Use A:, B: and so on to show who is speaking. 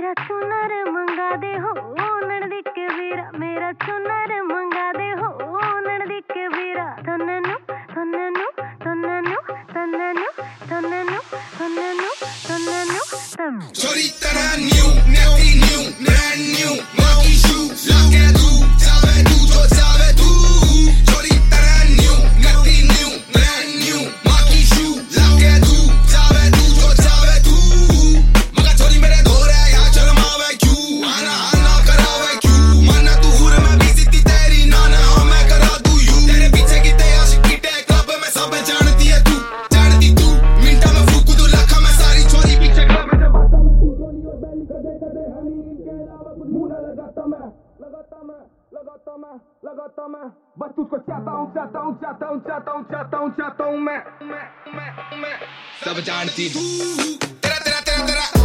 A: मेरा चुनर मंगा दे हो नड़दिक वीरा, मेरा चुनर मंगा दे हो नड़दिक वीरा। तन्ननु तन्ननु तन्ननु तन्ननु तन्ननु तन्ननु तन्ननु तन्ननु।
B: छोरी तरह new naughty new brand new माकी शूज लगे तू जावे तू जो जावे तू। छोरी तरह new naughty new brand new माकी शूज लगे तू जावे तू जो जावे तू। मगर छोरी मेरे धोरे या शर्मावे क्यों, आना आना करावे क्यों। माना तू हूर मैं भी जिद्दी तेरी नाना हाँ मैं करा दूं यू। तेरे पीछे की ते आशिकी टे क्लब में सब जानती है तू, जानती तू। मिनटा में फूक दूं लाखा में सारी छोरी पीछे क्लब में जब आता मैं तू जोनी और बैली कदे कदे हनी इनके अलावा कुछ मुंह ना लगाता मैं बस तुझको चाहता हूँ मैं सब जानती तू। तेरा तेरा तेरा तेरा